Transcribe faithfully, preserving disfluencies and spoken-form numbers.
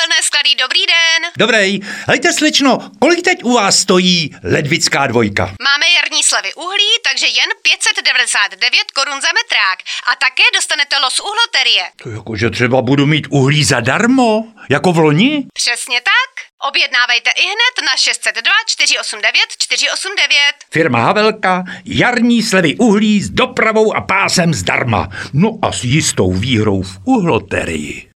Uhelné sklady, dobrý den. Dobrý. Hejte, slečno, kolik teď u vás stojí ledvická dvojka? Máme jarní slevy uhlí, takže jen pět set devadesát devět korun za metrák. A také dostanete los uhloterie. To jakože třeba budu mít uhlí zadarmo, jako v loni? Přesně tak. Objednávejte i hned na šest set dva čtyři osm devět čtyři osm devět. Firma Havelka, jarní slevy uhlí s dopravou a pásem zdarma. No a s jistou výhrou v uhloterii.